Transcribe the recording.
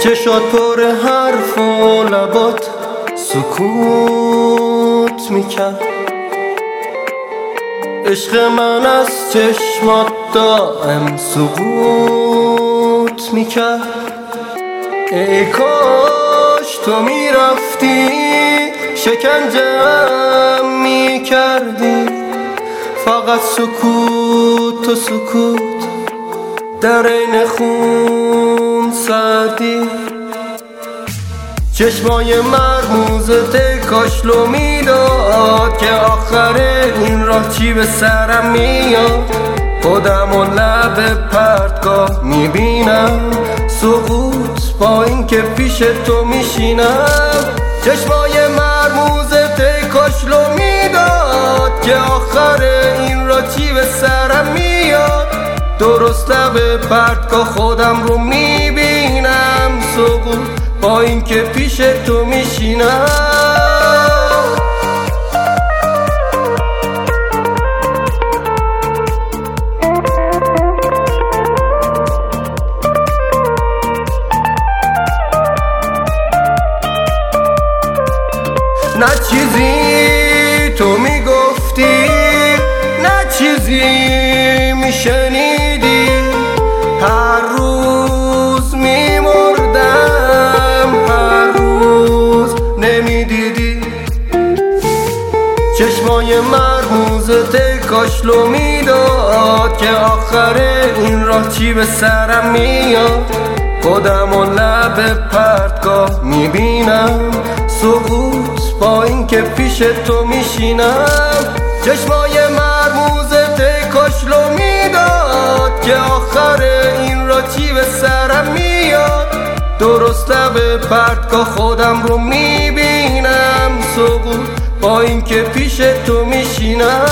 چشات پر حرف و لبات سکوت میکرد. عشق من از چشمات دائم سقوط میکرد. ای کاش تو میرفتی شکنجه‌ام میکردی. فقط سکوت و سکوت در این خون سردی. چشمای مرموزت کاشلو میداد که آخر این راه چی به سرم میاد. خودم و لب پرتگاه میبینم سقوط با این که پیش تو میشینم. چشمای مرموزت کاشلو میداد که آخر این راه چی به سرم میاد. درست لب پرتگاه خودم رو میبینم سقوط با این که پیش تو میشینم. نه چیزی تو میگفتی نه چیزی میشنیدی. هر روز میمردم هر روز نمیدیدی. چشمای مرموزت کاشلو میداد که آخر این راه چی به سرم میاد. خودم و لب پرتگاه میبینم سقوط با این که پیش تو میشینم. چشمای مرموزت کاشلو میداد که آخر این راه چی به سرم میاد. درست لب پرتگاه خودم رو میبینم سقوط با این که پیش تو میشینم.